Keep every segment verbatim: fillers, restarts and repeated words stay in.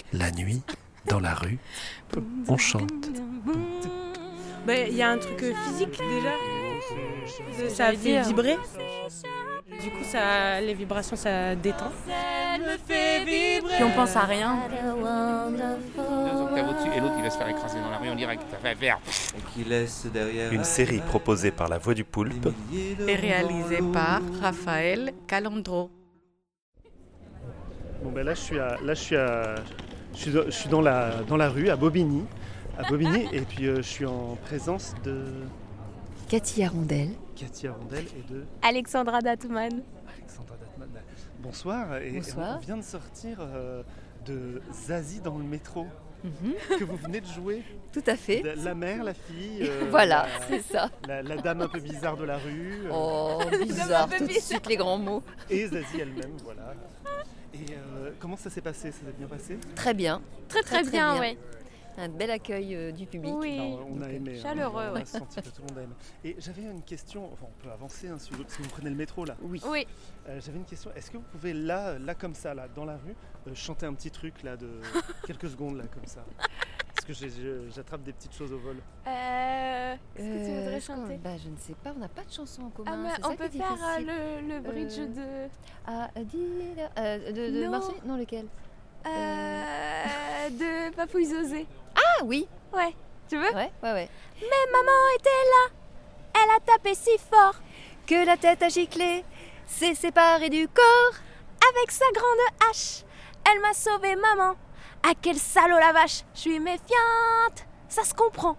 La nuit, dans la rue, on chante. Bah, y a un truc euh, physique déjà. Ça fait vibrer. Du coup, ça, les vibrations, ça détend. Puis on pense à rien. Deux octaves au-dessus et l'autre il va se faire écraser dans la rue en direct. Ça fait faire. Qui laisse derrière Une série proposée par La Voix du Poulpe Et réalisé par Raphaël Calandro. Bon ben là je suis à, là je suis à, je suis, je suis dans la dans la rue à Bobigny, à Bobigny et puis euh, je suis en présence de Cathy Arondel. Cathy Arondel et de Alexandra Datman. Alexandra Datman. Bonsoir. Et, Bonsoir. et on vient de sortir euh, de Zazie dans le métro Mm-hmm. que vous venez de jouer. Tout à fait. La, la mère, la fille. euh, Voilà, la, c'est ça. La, la dame un peu bizarre de la rue. euh, Oh, bizarre, tout de suite les grands mots. Et Zazie elle-même, voilà. Et euh, comment ça s'est passé? Ça s'est bien passé? Très bien. Très très, Très, bien, bien. ouais. Un bel accueil euh, du public. Oui. Alors, on a aimé. Chaleureux, hein, on a ouais. senti que tout le monde a aimé. Et j'avais une question, enfin on peut avancer hein, si, vous, si vous prenez le métro là. Oui. Oui. Euh, j'avais une question, est-ce que vous pouvez là, là comme ça, là, dans la rue, euh, chanter un petit truc là de quelques secondes là comme ça? Parce que j'ai- je- j'attrape des petites choses au vol. Euh, Qu'est-ce que tu Euh, voudrais je crois- chanter? bah, Je ne sais pas, on n'a pas de chanson en commun. Ah, mais c'est ça on qui peut est faire euh, difficile. le, le bridge Euh, de... Ah, euh, dis- euh, de, de Non. Marseille? Non, lequel? Euh, de Papouille Zozé. Ah oui. Ouais. Tu veux? Ouais, ouais, ouais. Mais maman était là. Elle a tapé si fort Que la tête a giclé, s'est séparée du corps. avec sa grande hache. Elle m'a sauvé, maman. Ah, quel salaud la vache. Je suis méfiante. Ça se comprend.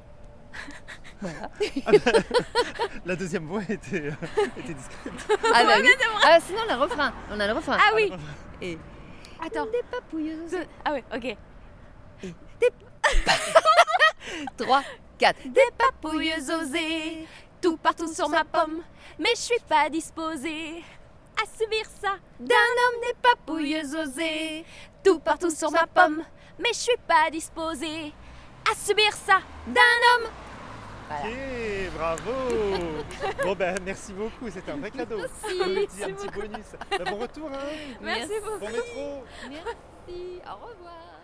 La deuxième voix était, euh, était discrète. Ah bah oui. Ah, sinon on a le refrain. On a le refrain. Ah oui. Et Attends. des papouilles. Deux. Ah ouais, ok. Trois, quatre. Des papouilles osées, tout partout sur ma pomme. Mais je suis pas disposée à subir ça d'un homme. Des papouilles osées, tout partout sur ma pomme. Mais je suis pas disposée à subir ça d'un homme. Ok, bravo. Bon ben merci beaucoup, c'était un vrai cadeau. Un petit, un petit bonus. Ben, bon retour hein. Merci beaucoup. Bon métro. Merci. Au revoir.